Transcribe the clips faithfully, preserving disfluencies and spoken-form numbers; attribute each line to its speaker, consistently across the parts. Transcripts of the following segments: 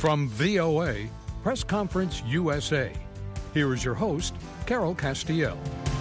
Speaker 1: From V O A, Press Conference U S A, here is your host, Carol Castiel.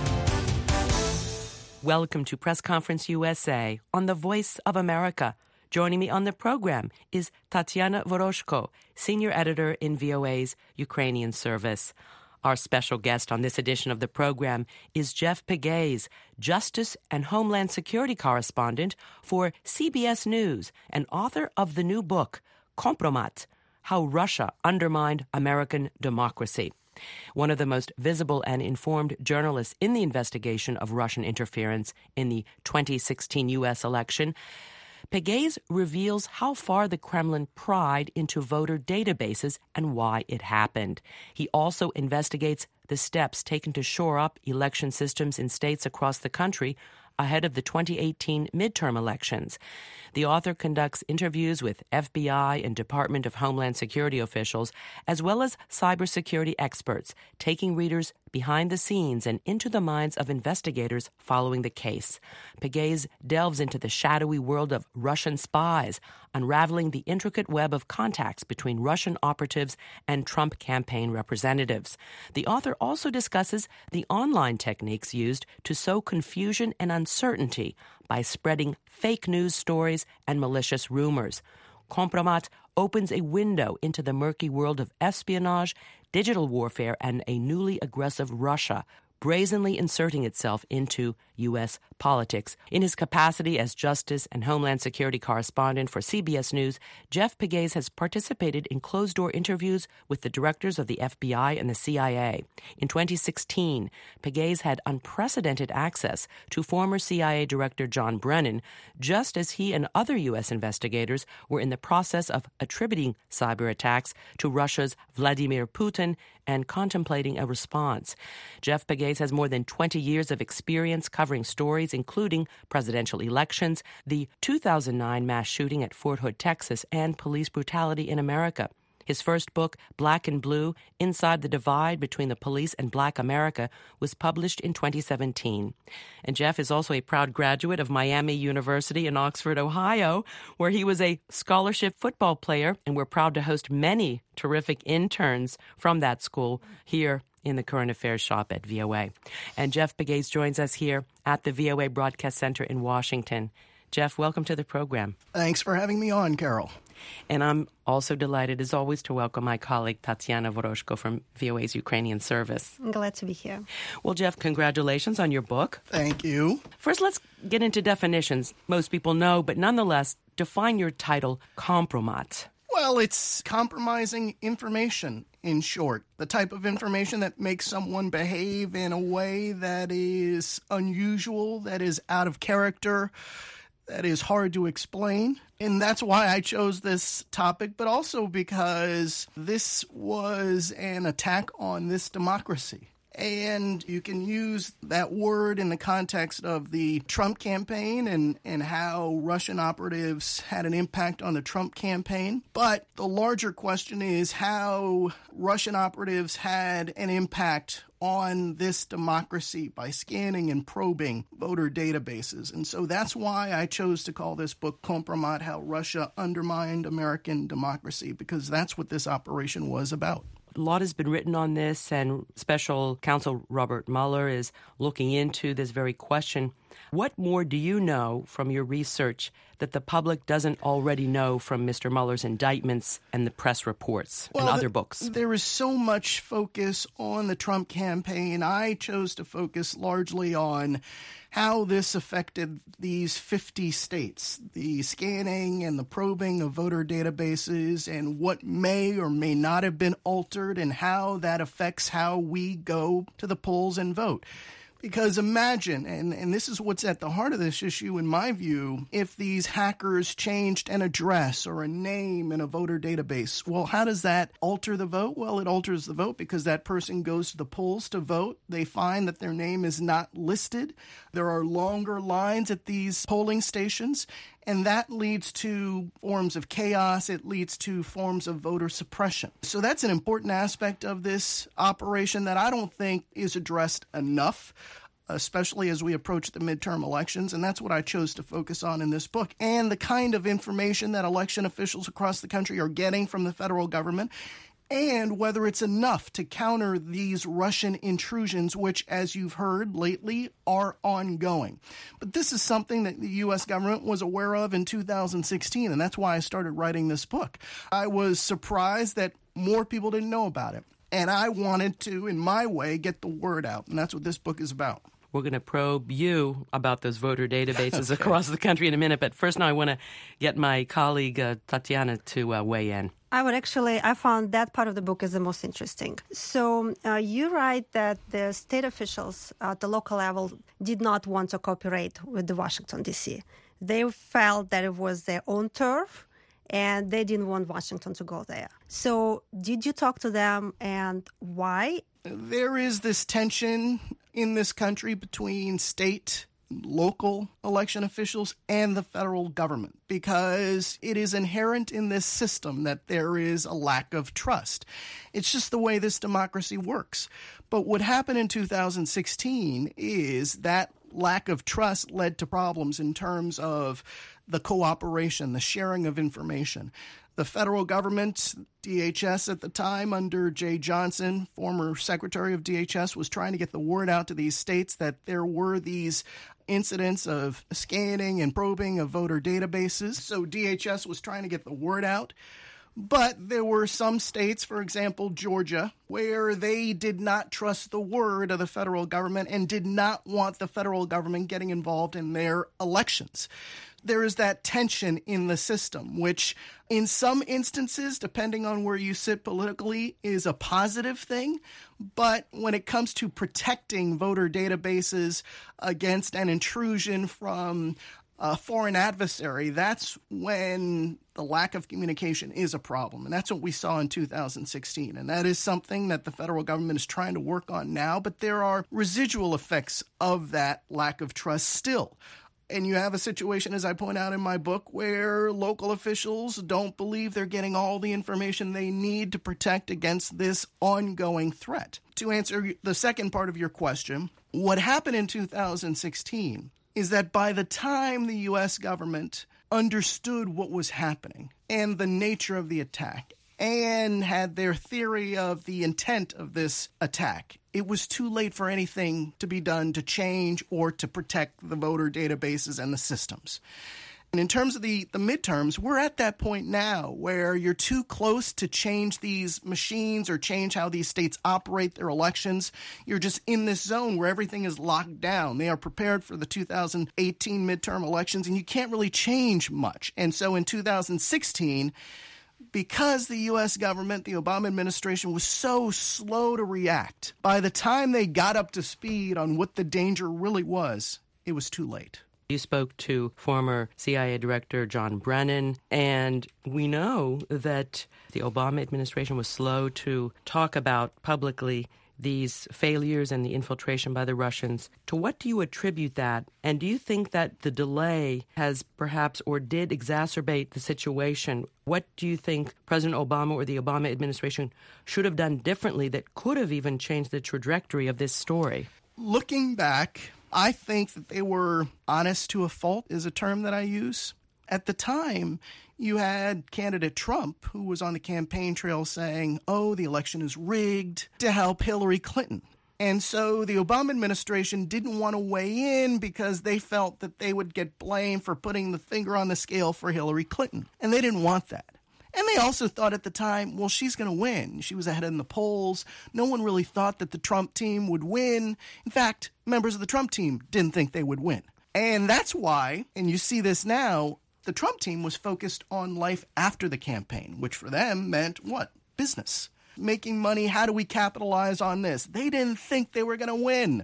Speaker 2: Welcome to Press Conference U S A on the Voice of America. Joining me on the program is Tatiana Voroshko, senior editor in V O A's Ukrainian service. Our special guest on this edition of the program is Jeff Pegues, Justice and Homeland Security correspondent for C B S News and author of the new book, Kompromat: How Russia Undermined American Democracy. One of the most visible and informed journalists in the investigation of Russian interference in the twenty sixteen U S election, Pegues reveals how far the Kremlin pried into voter databases and why it happened. He also investigates the steps taken to shore up election systems in states across the country ahead of the twenty eighteen midterm elections. The author conducts interviews with F B I and Department of Homeland Security officials, as well as cybersecurity experts, taking readers behind the scenes and into the minds of investigators following the case. Pegues delves into the shadowy world of Russian spies, unraveling the intricate web of contacts between Russian operatives and Trump campaign representatives. The author also discusses the online techniques used to sow confusion and uncertainty by spreading fake news stories and malicious rumors. Kompromat opens a window into the murky world of espionage, digital warfare, and a newly aggressive Russia, brazenly inserting itself into U S politics. In his capacity as Justice and Homeland Security correspondent for C B S News, Jeff Pegues has participated in closed-door interviews with the directors of the F B I and the C I A. In twenty sixteen, Pegues had unprecedented access to former C I A Director John Brennan, just as he and other U S investigators were in the process of attributing cyber attacks to Russia's Vladimir Putin and contemplating a response. Jeff Pegues has more than twenty years of experience covering stories including presidential elections, the two thousand nine mass shooting at Fort Hood, Texas, and police brutality in America. His first book, Black and Blue: Inside the Divide Between the Police and Black America, was published in twenty seventeen. And Jeff is also a proud graduate of Miami University in Oxford, Ohio, where he was a scholarship football player, and we're proud to host many terrific interns from that school here in the Current Affairs Shop at V O A. And Jeff Pegues joins us here at the V O A Broadcast Center in Washington. Jeff, welcome to the program.
Speaker 3: Thanks for having me on, Carol.
Speaker 2: And I'm also delighted, as always, to welcome my colleague Tatiana Voroshko from V O A's Ukrainian service.
Speaker 4: I'm glad to be here.
Speaker 2: Well, Jeff, congratulations on your book.
Speaker 3: Thank you.
Speaker 2: First, let's get into definitions. Most people know, but nonetheless, define your title, Kompromat.
Speaker 3: Well, it's compromising information, in short. The type of information that makes someone behave in a way that is unusual, that is out of character, that is hard to explain. And that's why I chose this topic, but also because this was an attack on this democracy. And you can use that word in the context of the Trump campaign and, and how Russian operatives had an impact on the Trump campaign. But the larger question is how Russian operatives had an impact on this democracy by scanning and probing voter databases. And so that's why I chose to call this book Kompromat: How Russia Undermined American Democracy, because that's what this operation was about.
Speaker 2: A lot has been written on this, and Special Counsel Robert Mueller is looking into this very question. What more do you know from your research that the public doesn't already know from Mister Mueller's indictments and the press reports
Speaker 3: well,
Speaker 2: and other
Speaker 3: the,
Speaker 2: books?
Speaker 3: There is so much focus on the Trump campaign. I chose to focus largely on how this affected these fifty states, the scanning and the probing of voter databases, and what may or may not have been altered, and how that affects how we go to the polls and vote. Because imagine, and, and this is what's at the heart of this issue in my view, if these hackers changed an address or a name in a voter database, well, how does that alter the vote? Well, it alters the vote because that person goes to the polls to vote. They find that their name is not listed. There are longer lines at these polling stations. And that leads to forms of chaos. It leads to forms of voter suppression. So that's an important aspect of this operation that I don't think is addressed enough. especially as we approach the midterm elections, and that's what I chose to focus on in this book, and the kind of information that election officials across the country are getting from the federal government, and whether it's enough to counter these Russian intrusions, which, as you've heard lately, are ongoing. But this is something that the U S government was aware of in two thousand sixteen, and that's why I started writing this book. I was surprised that more people didn't know about it, and I wanted to, in my way, get the word out, and that's what this book is about.
Speaker 2: We're going to probe you about those voter databases
Speaker 3: okay.
Speaker 2: across the country in a minute, but first now I want to get my colleague uh, Tatiana to uh, weigh in.
Speaker 4: I would actually, I found that part of the book is the most interesting. So uh, you write that the state officials at the local level did not want to cooperate with the Washington, D C. They felt that it was their own turf, and they didn't want Washington to go there. So did you talk to them, and why?
Speaker 3: There is this tension in this country between state, local election officials and the federal government, because it is inherent in this system that there is a lack of trust. It's just the way this democracy works. But what happened in two thousand sixteen is that lack of trust led to problems in terms of the cooperation, the sharing of information. The federal government, D H S at the time, under Jay Johnson, former secretary of D H S, was trying to get the word out to these states that there were these incidents of scanning and probing of voter databases. So D H S was trying to get the word out. But there were some states, for example, Georgia, where they did not trust the word of the federal government and did not want the federal government getting involved in their elections. There is that tension in the system, which in some instances, depending on where you sit politically, is a positive thing. But when it comes to protecting voter databases against an intrusion from a foreign adversary, that's when the lack of communication is a problem. And that's what we saw in two thousand sixteen. And that is something that the federal government is trying to work on now. But there are residual effects of that lack of trust still. And you have a situation, as I point out in my book, where local officials don't believe they're getting all the information they need to protect against this ongoing threat. To answer the second part of your question, what happened in two thousand sixteen is that by the time the U S government understood what was happening and the nature of the attack and had their theory of the intent of this attack, it was too late for anything to be done to change or to protect the voter databases and the systems. And in terms of the, the midterms, we're at that point now where you're too close to change these machines or change how these states operate their elections. You're just in this zone where everything is locked down. They are prepared for the two thousand eighteen midterm elections, and you can't really change much. And so in two thousand sixteen, because the U S government, the Obama administration, was so slow to react, by the time they got up to speed on what the danger really was, it was too late.
Speaker 2: You spoke to former C I A Director John Brennan, and we know that the Obama administration was slow to talk about publicly these failures and the infiltration by the Russians. To what do you attribute that? And do you think that the delay has perhaps or did exacerbate the situation? What do you think President Obama or the Obama administration should have done differently that could have even changed the trajectory of this story?
Speaker 3: Looking back, I think that they were honest to a fault is a term that I use. At the time, you had candidate Trump, who was on the campaign trail saying, oh, the election is rigged, to help Hillary Clinton. And so the Obama administration didn't want to weigh in because they felt that they would get blamed for putting the finger on the scale for Hillary Clinton. And they didn't want that. And they also thought at the time, well, she's going to win. She was ahead in the polls. No one really thought that the Trump team would win. In fact, members of the Trump team didn't think they would win. And that's why, and you see this now, the Trump team was focused on life after the campaign, which for them meant what? Business. Making money. How do we capitalize on this? They didn't think they were going to win.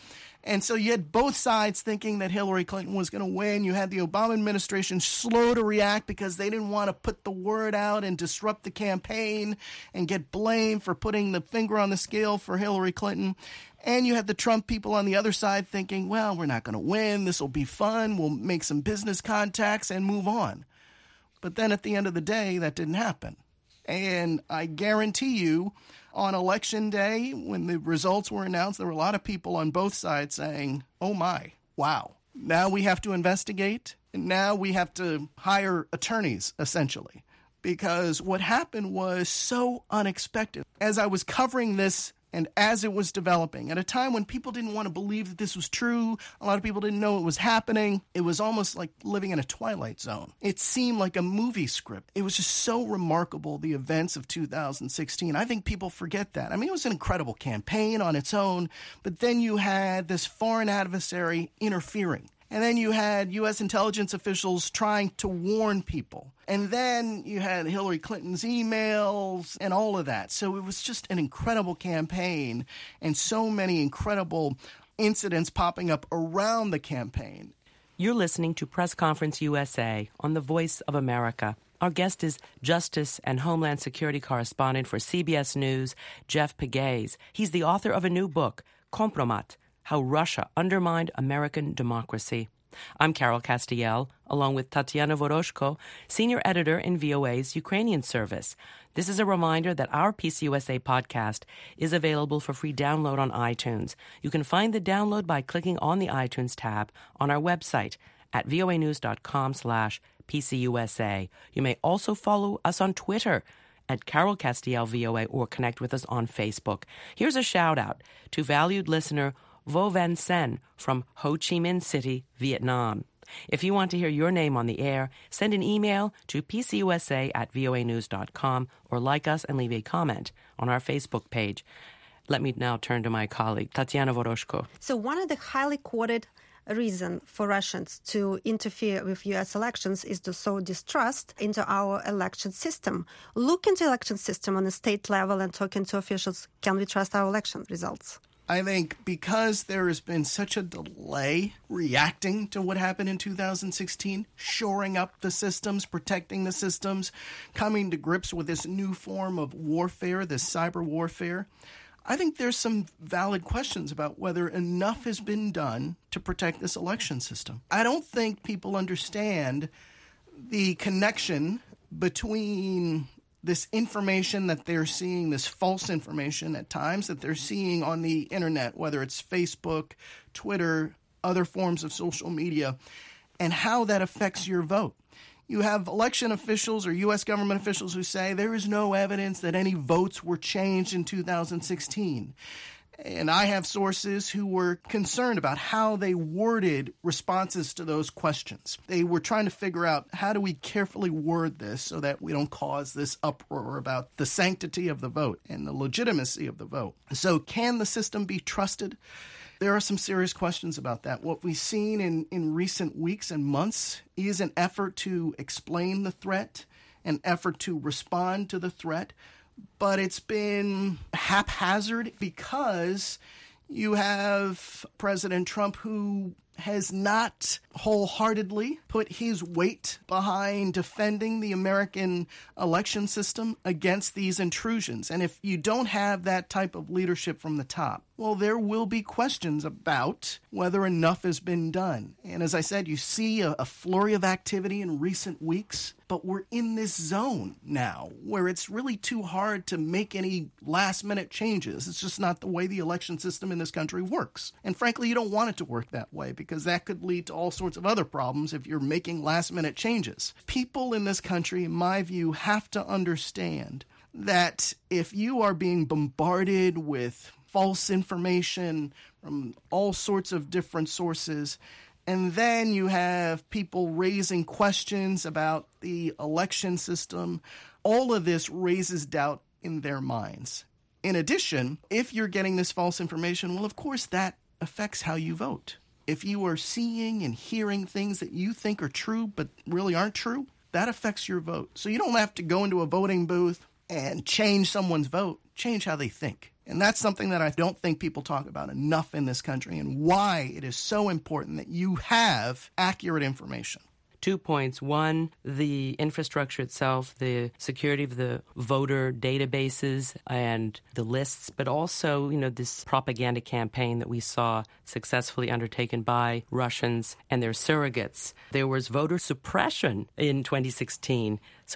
Speaker 3: And so you had both sides thinking that Hillary Clinton was going to win. You had the Obama administration slow to react because they didn't want to put the word out and disrupt the campaign and get blamed for putting the finger on the scale for Hillary Clinton. And you had the Trump people on the other side thinking, well, we're not going to win. This will be fun. We'll make some business contacts and move on. But then at the end of the day, that didn't happen. And I guarantee you, on Election Day, when the results were announced, there were a lot of people on both sides saying, oh my, wow. Now we have to investigate, and now we have to hire attorneys, essentially. Because what happened was so unexpected. As I was covering this and as it was developing, at a time when people didn't want to believe that this was true, a lot of people didn't know it was happening, it was almost like living in a twilight zone. It seemed like a movie script. It was just so remarkable, the events of two thousand sixteen. I think people forget that. I mean, it was an incredible campaign on its own, but then you had this foreign adversary interfering. And then you had U S intelligence officials trying to warn people. And then you had Hillary Clinton's emails and all of that. So it was just an incredible campaign and so many incredible incidents popping up around the campaign.
Speaker 2: You're listening to Press Conference U S A on the Voice of America. Our guest is Justice and Homeland Security correspondent for C B S News, Jeff Pegues. He's the author of a new book, Kompromat: How Russia Undermined American Democracy. I'm Carol Castiel, along with Tatiana Voroshko, senior editor in V O A's Ukrainian service. This is a reminder that our P C U S A podcast is available for free download on iTunes. You can find the download by clicking on the iTunes tab on our website at voanews.com slash PCUSA. You may also follow us on Twitter at Carol Castiel V O A or connect with us on Facebook. Here's a shout out to valued listener Vo Van Sen from Ho Chi Minh City, Vietnam. If you want to hear your name on the air, send an email to pcusa at voanews dot com or like us and leave a comment on our Facebook page. Let me now turn to my colleague, Tatiana Voroshko.
Speaker 4: So one of the highly quoted reason for Russians to interfere with U S elections is to sow distrust into our election system. Look into the election system on the state level and talking to officials. Can we trust our election results?
Speaker 3: I think because there has been such a delay reacting to what happened in two thousand sixteen, shoring up the systems, protecting the systems, coming to grips with this new form of warfare, this cyber warfare, I think there's some valid questions about whether enough has been done to protect this election system. I don't think people understand the connection between this information that they're seeing, this false information at times that they're seeing on the internet, whether it's Facebook, Twitter, other forms of social media, and how that affects your vote. You have election officials or U S government officials who say there is no evidence that any votes were changed in two thousand sixteen. And I have sources who were concerned about how they worded responses to those questions. They were trying to figure out, how do we carefully word this so that we don't cause this uproar about the sanctity of the vote and the legitimacy of the vote? So can the system be trusted? There are some serious questions about that. What we've seen in, in recent weeks and months is an effort to explain the threat, an effort to respond to the threat, but it's been haphazard because you have President Trump who has not wholeheartedly put his weight behind defending the American election system against these intrusions. And if you don't have that type of leadership from the top, well, there will be questions about whether enough has been done. And as I said, you see a, a flurry of activity in recent weeks, but we're in this zone now where it's really too hard to make any last-minute changes. It's just not the way the election system in this country works. And frankly, you don't want it to work that way because that could lead to all sorts of other problems if you're making last-minute changes. People in this country, in my view, have to understand that if you are being bombarded with false information from all sorts of different sources, and then you have people raising questions about the election system, all of this raises doubt in their minds. In addition, if you're getting this false information, well, of course, that affects how you vote. If you are seeing and hearing things that you think are true but really aren't true, that affects your vote. So you don't have to go into a voting booth and change someone's vote, change how they think. And that's something that I don't think people talk about enough in this country and why it is so important that you have accurate information.
Speaker 2: Two points. One, the infrastructure itself, the security of the voter databases and the lists, but also, you know, this propaganda campaign that we saw successfully undertaken by Russians and their surrogates. There was voter suppression in twenty sixteen. So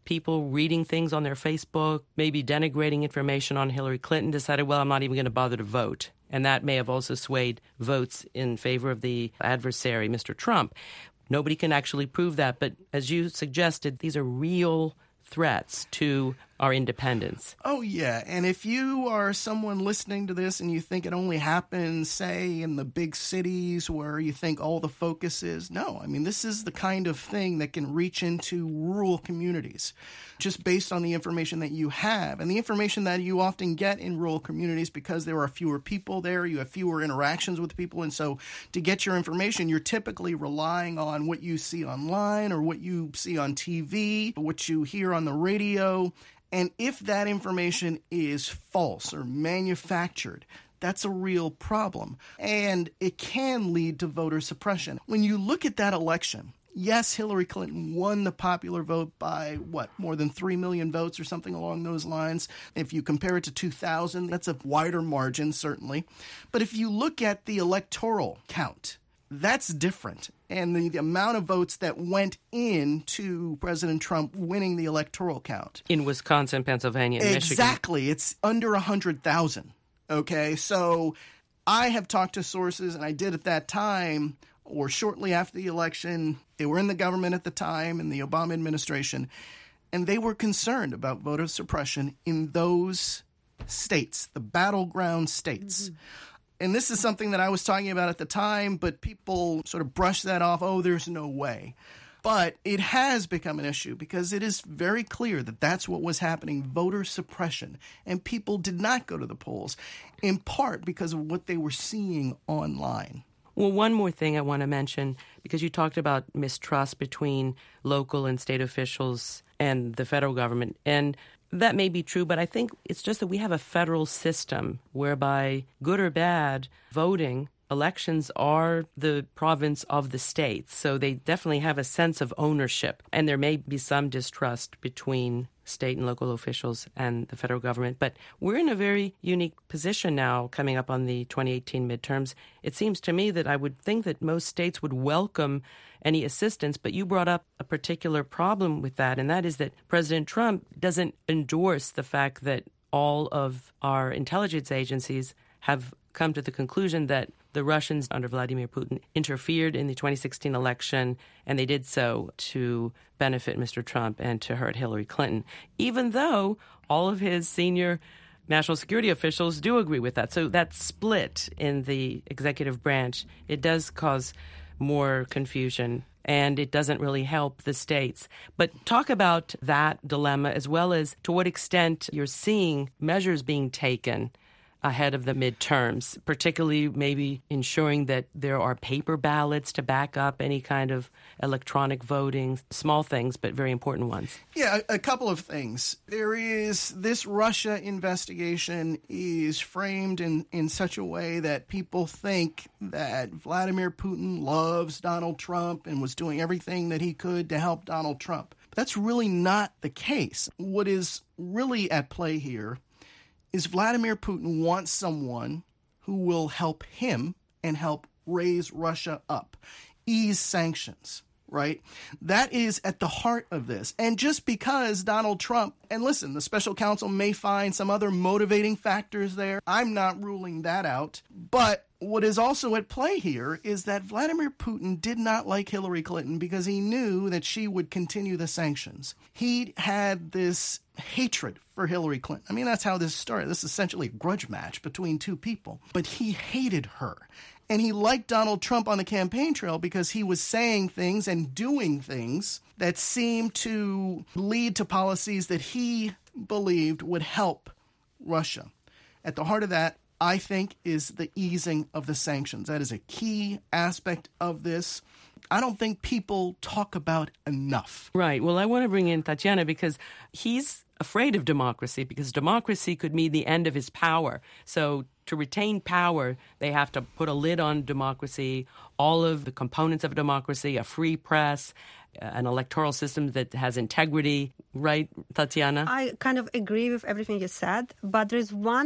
Speaker 2: people reading things on their Facebook, maybe denigrating information on Hillary Clinton, decided, well, I'm not even going to bother to vote. And that may have also swayed votes in favor of the adversary, Mister Trump. Nobody can actually prove that. But as you suggested, these are real threats to our independence.
Speaker 3: Oh, yeah. And if you are someone listening to this and you think it only happens, say, in the big cities where you think all the focus is, no. I mean, this is the kind of thing that can reach into rural communities just based on the information that you have. And the information that you often get in rural communities, because there are fewer people there, you have fewer interactions with people. And so to get your information, you're typically relying on what you see online or what you see on T V, what you hear on the radio. And if that information is false or manufactured, that's a real problem. And it can lead to voter suppression. When you look at that election, yes, Hillary Clinton won the popular vote by, what, more than three million votes or something along those lines. If you compare it to two thousand, that's a wider margin, certainly. But if you look at the electoral count, that's different. And the, the amount of votes that went into President Trump winning the electoral count.
Speaker 2: In Wisconsin, Pennsylvania, and
Speaker 3: exactly.
Speaker 2: Michigan.
Speaker 3: Exactly. It's under one hundred thousand. Okay, so I have talked to sources, and I did at that time, or shortly after the election. They were in the government at the time, in the Obama administration, and they were concerned about voter suppression in those states, the battleground states. Mm-hmm. And this is something that I was talking about at the time, but people sort of brush that off. Oh, there's no way. But it has become an issue because it is very clear that that's what was happening, voter suppression. And people did not go to the polls, in part because of what they were seeing online.
Speaker 2: Well, one more thing I want to mention, because you talked about mistrust between local and state officials and the federal government. And that may be true, but I think it's just that we have a federal system whereby, good or bad, voting, elections are the province of the states. So they definitely have a sense of ownership. And there may be some distrust between state and local officials and the federal government. But we're in a very unique position now coming up on the twenty eighteen midterms. It seems to me that I would think that most states would welcome any assistance, but you brought up a particular problem with that, and that is that President Trump doesn't endorse the fact that all of our intelligence agencies have come to the conclusion that the Russians under Vladimir Putin interfered in the twenty sixteen election, and they did so to benefit Mister Trump and to hurt Hillary Clinton, even though all of his senior national security officials do agree with that. So that split in the executive branch, it does cause more confusion, and it doesn't really help the states. But talk about that dilemma, as well as to what extent you're seeing measures being taken ahead of the midterms, particularly maybe ensuring that there are paper ballots to back up any kind of electronic voting, small things, but very important ones.
Speaker 3: Yeah, a, a couple of things. There is this Russia investigation is framed in, in such a way that people think that Vladimir Putin loves Donald Trump and was doing everything that he could to help Donald Trump. But that's really not the case. What is really at play here is Vladimir Putin wants someone who will help him and help raise Russia up, ease sanctions, right? That is at the heart of this. And just because Donald Trump, and listen, the special counsel may find some other motivating factors there. I'm not ruling that out. But what is also at play here is that Vladimir Putin did not like Hillary Clinton because he knew that she would continue the sanctions. He had this hatred for Hillary Clinton. I mean, that's how this started. This is essentially a grudge match between two people. But he hated her. And he liked Donald Trump on the campaign trail because he was saying things and doing things that seemed to lead to policies that he believed would help Russia. At the heart of that, I think, is the easing of the sanctions. That is a key aspect of this. I don't think people talk about enough.
Speaker 2: Right. Well, I want to bring in Tatiana because he's afraid of democracy because democracy could mean the end of his power. So to retain power, they have to put a lid on democracy, all of the components of democracy, a free press, an electoral system that has integrity. Right, Tatiana?
Speaker 4: I kind of agree with everything you said, but there's one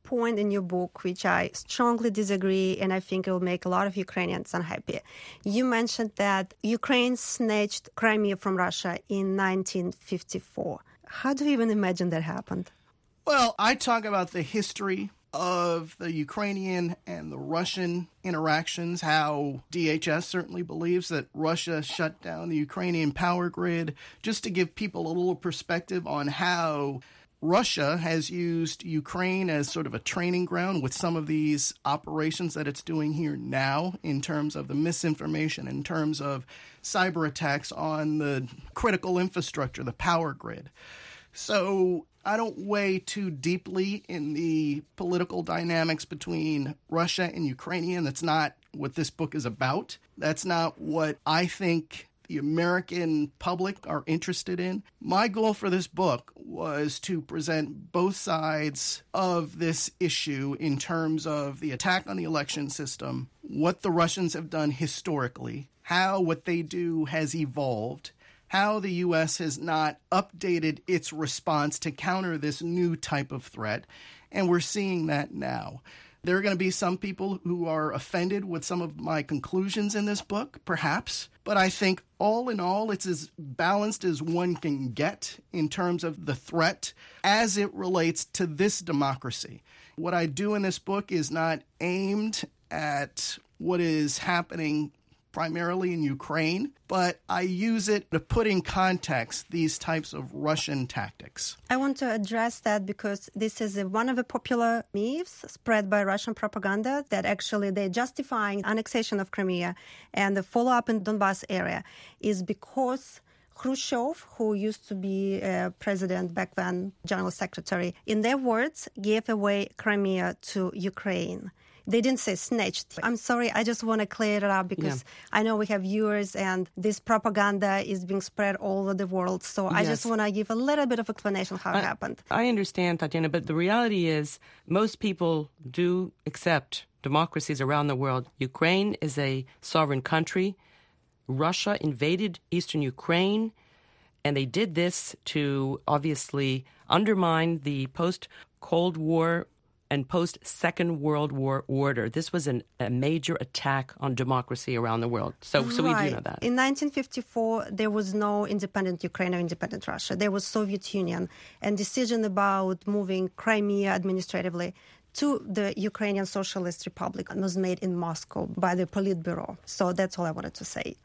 Speaker 4: point in your book which I strongly disagree, and I think it will make a lot of Ukrainians unhappy. You mentioned that Ukraine snatched Crimea from Russia in nineteen fifty-four. How do you even imagine that happened?
Speaker 3: Well, I talk about the history of the Ukrainian and the Russian interactions, how D H S certainly believes that Russia shut down the Ukrainian power grid, just to give people a little perspective on how Russia has used Ukraine as sort of a training ground with some of these operations that it's doing here now in terms of the misinformation, in terms of cyber attacks on the critical infrastructure, the power grid. So I don't weigh too deeply in the political dynamics between Russia and Ukraine. That's not what this book is about. That's not what I think the American public are interested in. My goal for this book was to present both sides of this issue in terms of the attack on the election system, what the Russians have done historically, how what they do has evolved, how the U S has not updated its response to counter this new type of threat, and we're seeing that now. There are going to be some people who are offended with some of my conclusions in this book, perhaps, but I think all in all, it's as balanced as one can get in terms of the threat as it relates to this democracy. What I do in this book is not aimed at what is happening primarily in Ukraine, but I use it to put in context these types of Russian tactics.
Speaker 4: I want to address that because this is a, one of the popular myths spread by Russian propaganda that actually they're justifying annexation of Crimea and the follow-up in Donbass area is because Khrushchev, who used to be uh, president back then, general secretary, in their words, gave away Crimea to Ukraine. They didn't say snatched. I'm sorry, I just want to clear it up because yeah. I know we have viewers and this propaganda is being spread all over the world. So I yes. just want to give a little bit of explanation how
Speaker 2: I,
Speaker 4: it happened.
Speaker 2: I understand, Tatiana, but the reality is most people do accept democracies around the world. Ukraine is a sovereign country. Russia invaded eastern Ukraine, and they did this to obviously undermine the post-Cold War and post-Second World War order. This was an, a major attack on democracy around the world. So, so
Speaker 4: right.
Speaker 2: we do know that.
Speaker 4: In nineteen fifty-four, there was no independent Ukraine or independent Russia. There was Soviet Union. And decision about moving Crimea administratively to the Ukrainian Socialist Republic was made in Moscow by the Politburo. So that's all I wanted to say.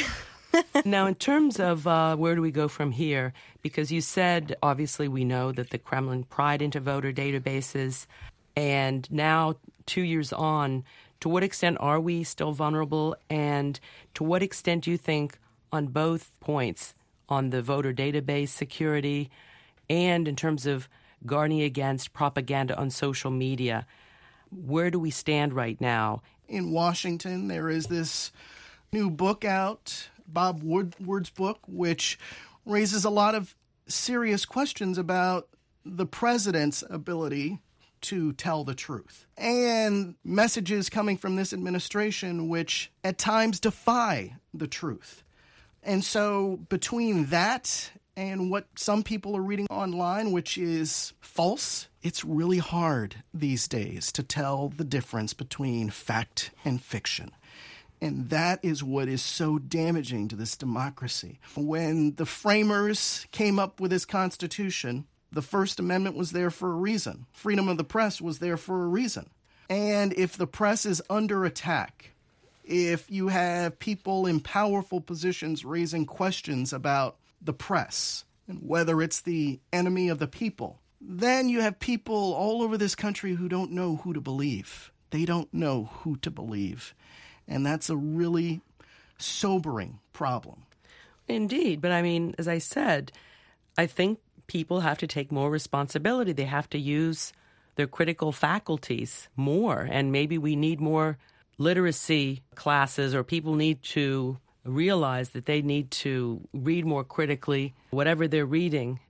Speaker 2: Now, in terms of uh, where do we go from here, because you said, obviously, we know that the Kremlin pried into voter databases, and now, two years on, to what extent are we still vulnerable, and to what extent do you think on both points, on the voter database security and in terms of guarding against propaganda on social media, where do we stand right now?
Speaker 3: In Washington, there is this new book out, Bob Woodward's book, which raises a lot of serious questions about the president's ability to tell the truth, and messages coming from this administration which at times defy the truth. And so between that and what some people are reading online, which is false, it's really hard these days to tell the difference between fact and fiction. And that is what is so damaging to this democracy. When the framers came up with this Constitution, the First Amendment was there for a reason. Freedom of the press was there for a reason. And if the press is under attack, if you have people in powerful positions raising questions about the press and whether it's the enemy of the people, then you have people all over this country who don't know who to believe. They don't know who to believe. And that's a really sobering problem.
Speaker 2: Indeed. But I mean, as I said, I think people have to take more responsibility. They have to use their critical faculties more. And maybe we need more literacy classes, or people need to realize that they need to read more critically, whatever they're reading,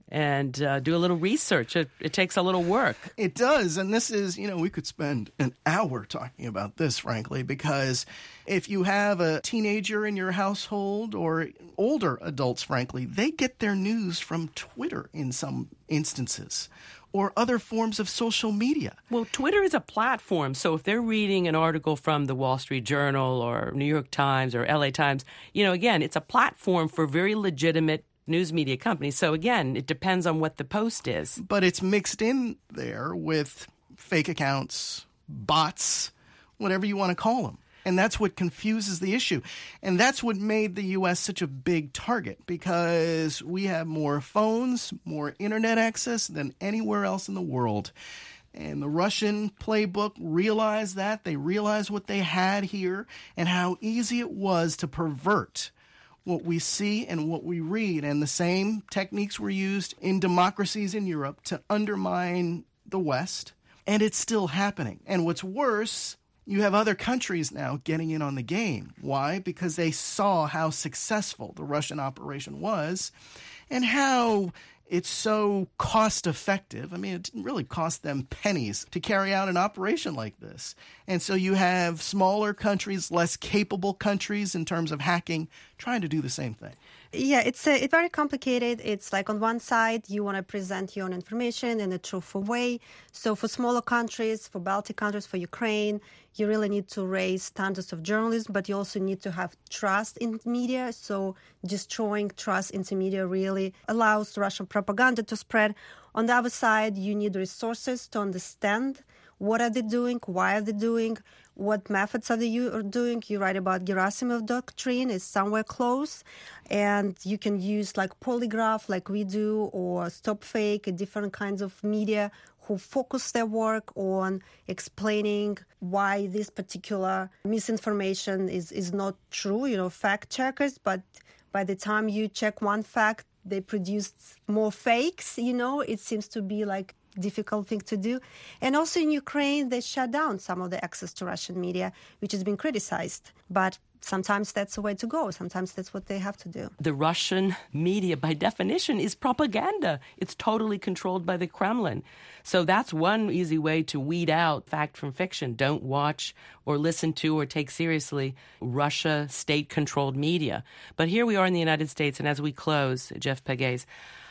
Speaker 2: and uh, do a little research. It, it takes a little work.
Speaker 3: It does. And this is, you know, we could spend an hour talking about this, frankly, because if you have a teenager in your household or older adults, frankly, they get their news from Twitter in some instances or other forms of social media.
Speaker 2: Well, Twitter is a platform. So if they're reading an article from the Wall Street Journal or New York Times or L A Times, you know, again, it's a platform for very legitimate news media companies. So again, it depends on what the post is.
Speaker 3: But it's mixed in there with fake accounts, bots, whatever you want to call them. And that's what confuses the issue. And that's what made the U S such a big target, because we have more phones, more internet access than anywhere else in the world. And the Russian playbook realized that. They realized what they had here and how easy it was to pervert what we see and what we read. And the same techniques were used in democracies in Europe to undermine the West. And it's still happening. And what's worse, you have other countries now getting in on the game. Why? Because they saw how successful the Russian operation was and how it's so cost-effective. I mean, it didn't really cost them pennies to carry out an operation like this. And so you have smaller countries, less capable countries in terms of hacking, trying to do the same thing.
Speaker 4: Yeah, it's uh, it's very complicated. It's like on one side, you want to present your own information in a truthful way. So for smaller countries, for Baltic countries, for Ukraine, you really need to raise standards of journalism, but you also need to have trust in media. So destroying trust into media really allows Russian propaganda to spread. On the other side, you need resources to understand what are they doing, why are they doing, what methods are they u- doing. You write about Gerasimov doctrine, is somewhere close, and you can use like Polygraph like we do, or Stop Fake, different kinds of media who focus their work on explaining why this particular misinformation is, is not true, you know, fact checkers, but by the time you check one fact, they produced more fakes, you know, it seems to be like difficult thing to do. And also in Ukraine, they shut down some of the access to Russian media, which has been criticized. But sometimes that's the way to go. Sometimes that's what they have to do.
Speaker 2: The Russian media, by definition, is propaganda. It's totally controlled by the Kremlin. So that's one easy way to weed out fact from fiction. Don't watch or listen to or take seriously Russia state-controlled media. But here we are in the United States, and as we close, Jeff Pegues,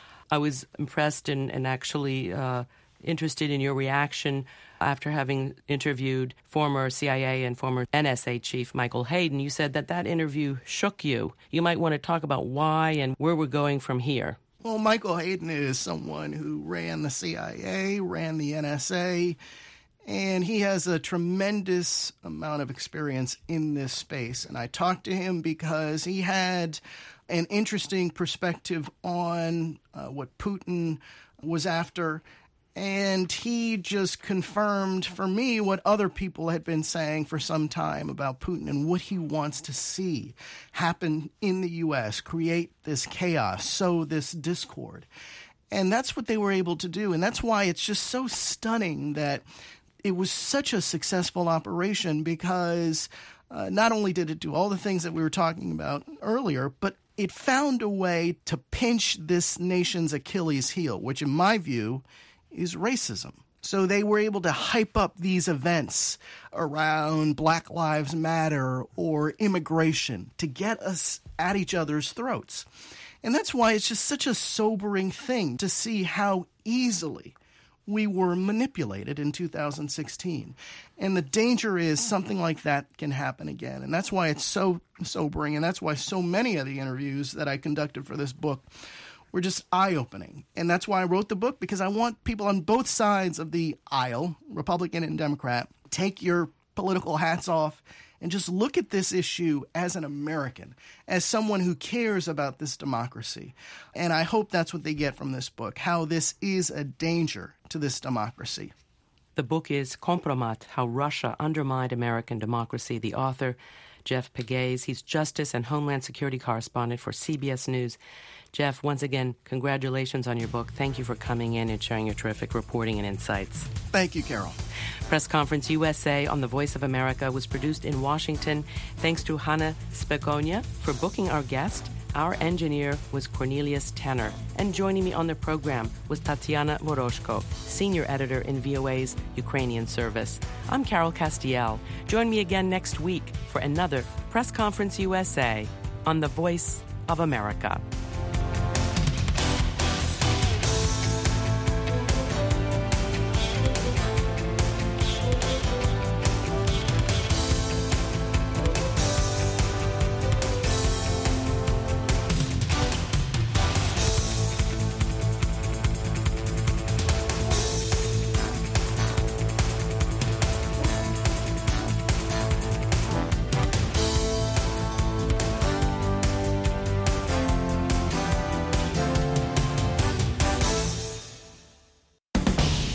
Speaker 2: I was impressed and, and actually uh, interested in your reaction after having interviewed former C I A and former N S A chief Michael Hayden. You said that that interview shook you. You might want to talk about why and where we're going from here.
Speaker 3: Well, Michael Hayden is someone who ran the C I A, ran the N S A, and he has a tremendous amount of experience in this space. And I talked to him because he had an interesting perspective on uh, what Putin was after. And he just confirmed for me what other people had been saying for some time about Putin and what he wants to see happen in the U S, create this chaos, sow this discord. And that's what they were able to do. And that's why it's just so stunning that it was such a successful operation, because uh, not only did it do all the things that we were talking about earlier, but it found a way to pinch this nation's Achilles heel, which in my view is racism. So they were able to hype up these events around Black Lives Matter or immigration to get us at each other's throats. And that's why it's just such a sobering thing to see how easily we were manipulated in two thousand sixteen. And the danger is something like that can happen again. And that's why it's so sobering, and that's why so many of the interviews that I conducted for this book were just eye-opening. And that's why I wrote the book, because I want people on both sides of the aisle, Republican and Democrat, take your political hats off and just look at this issue as an American, as someone who cares about this democracy. And I hope that's what they get from this book, how this is a danger to this democracy.
Speaker 2: The book is Kompromat, How Russia Undermined American Democracy. The author, Jeff Pegues. He's Justice and Homeland Security correspondent for C B S News. Jeff, once again, congratulations on your book. Thank you for coming in and sharing your terrific reporting and insights.
Speaker 3: Thank you, Carol.
Speaker 2: Press Conference U S A on the Voice of America was produced in Washington. Thanks to Hannah Spekonia for booking our guest. Our engineer was Cornelius Tanner, and joining me on the program was Tatiana Voroshko, senior editor in V O A's Ukrainian service. I'm Carol Castiel. Join me again next week for another Press Conference U S A on the Voice of America.